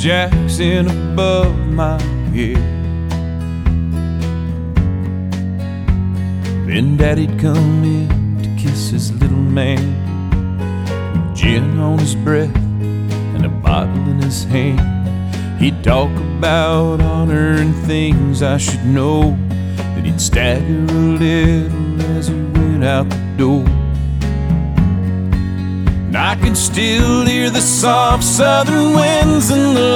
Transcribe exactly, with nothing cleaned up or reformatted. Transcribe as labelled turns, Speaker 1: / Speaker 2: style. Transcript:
Speaker 1: Jackson above my head. Then Daddy'd come in to kiss his little man, with gin on his breath and a bottle in his hand. He'd talk about honor and things I should know. Then he'd stagger a little as he went out the door. And I can still hear the soft southern winds and the